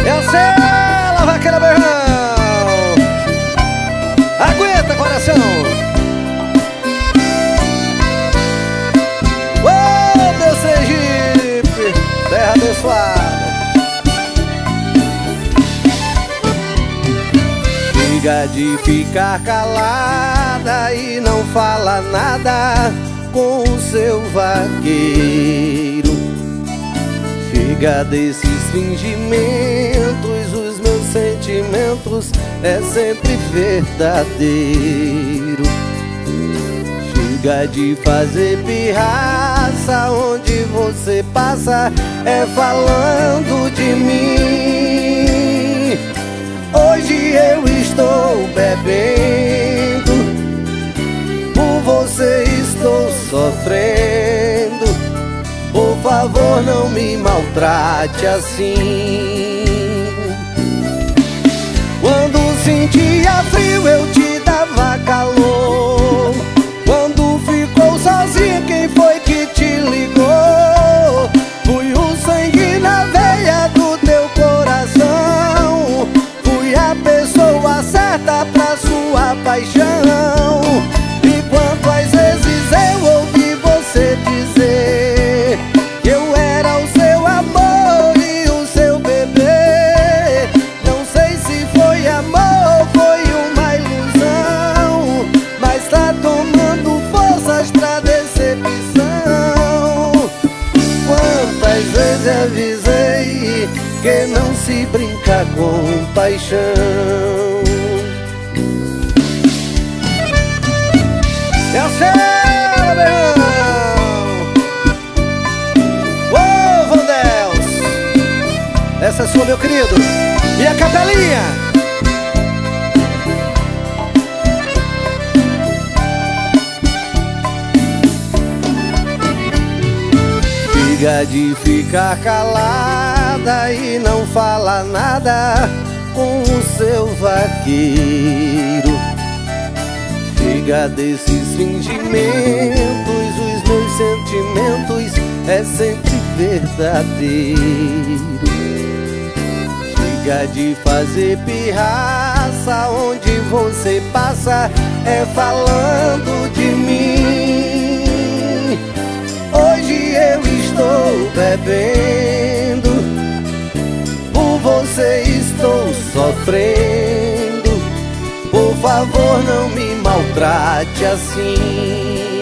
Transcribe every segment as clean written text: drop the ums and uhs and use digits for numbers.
Eu sei, vaqueira berrão. Aguenta, coração. Ô, Deus Sergipe, terra abençoada. Chega de ficar calada e não fala nada com o seu vaqueiro. Chega desses fingimentos, os meus sentimentos é sempre verdadeiro. Chega de fazer pirraça, onde você passa é falando de mim. Hoje eu estou bebendo, por você estou sofrendo. Por favor, não me maltrate assim. Quando sentia frio eu te dava calor. Quando ficou sozinha, quem foi que te ligou? Fui o sangue na veia do teu coração. Fui a pessoa certa pra sua paixão. E quantas vezes eu ouvi você dizer que eu era o seu amor e o seu bebê. Não sei se foi amor, foi uma ilusão, mas tá tomando forças pra decepção. Quantas vezes avisei que não se brinca com paixão. Eu sei, essa é sua, meu querido. E a capelinha? Chega de ficar calada e não fala nada com o seu vaqueiro. Chega desses fingimentos, os meus sentimentos é sempre verdadeiro. Chega de fazer pirraça, onde você passa é falando de mim. Hoje eu estou bebendo, por você estou sofrendo. Por favor, não me maltrate assim.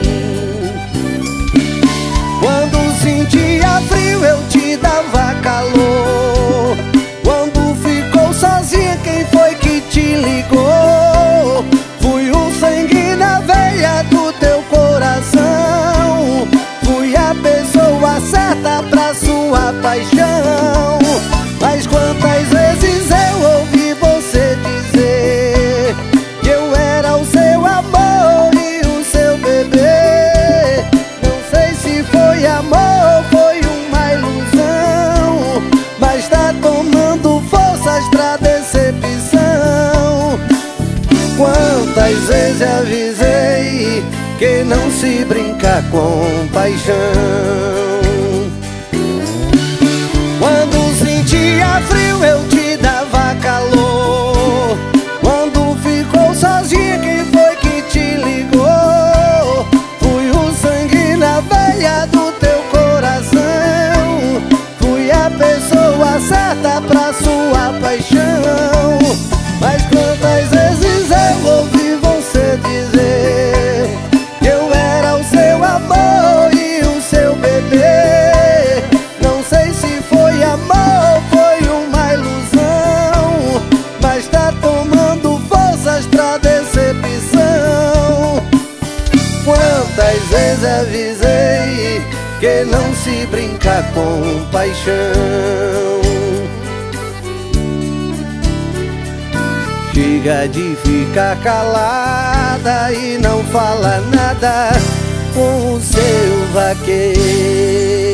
Quando sentia frio eu te dava calor. Quando ficou sozinha, quem foi que te ligou? Fui o sangue na veia do teu coração. Fui a pessoa certa pra sua paixão. Mas quantas vezes eu ouvi você dizer que eu era o seu amor e o seu bebê. Não sei se foi amor, foi uma ilusão, mas tá tomando forças pra decepção. Quantas vezes avisei que não se brinca com paixão. Quando sentia frio eu te dava calor. Quando ficou sozinha, quem foi que te ligou? Fui o sangue na veia do teu coração. Fui a pessoa certa pra sua paixão. Mas quantas vezes eu ouvi você dizer que eu era o seu amor e o seu bebê. Não sei se foi amor, foi uma ilusão, mas tá tomando forças pra decepção. Quantas vezes avisei que não se brinca com paixão. Chega de ficar calada e não fala nada com o seu vaqueiro.